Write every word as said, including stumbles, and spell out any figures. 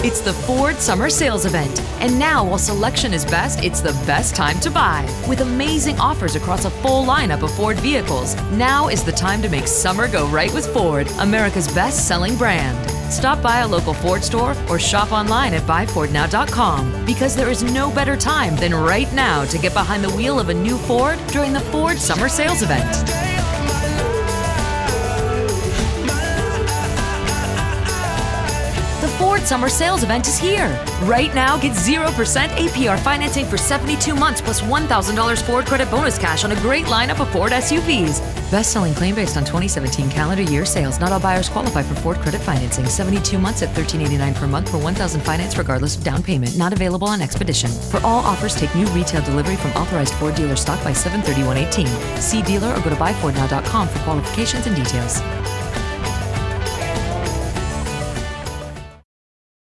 It's the Ford Summer Sales Event. And now, while selection is best, it's the best time to buy. With amazing offers across a full lineup of Ford vehicles, now is the time to make summer go right with Ford, America's best-selling brand. Stop by a local Ford store or shop online at buy ford now dot com, because there is no better time than right now to get behind the wheel of a new Ford during the Ford Summer Sales Event. The Ford Summer Sales Event is here. Right now, get zero percent A P R financing for seventy-two months plus one thousand dollars Ford credit bonus cash on a great lineup of Ford S U Vs. Best-selling claim based on twenty seventeen calendar year sales. Not all buyers qualify for Ford credit financing. seventy-two months at thirteen eighty-nine per month for one thousand finance regardless of down payment. Not available on Expedition. For all offers, take new retail delivery from authorized Ford dealer stock by seven thirty-one eighteen. See dealer or go to buy ford now dot com for qualifications and details.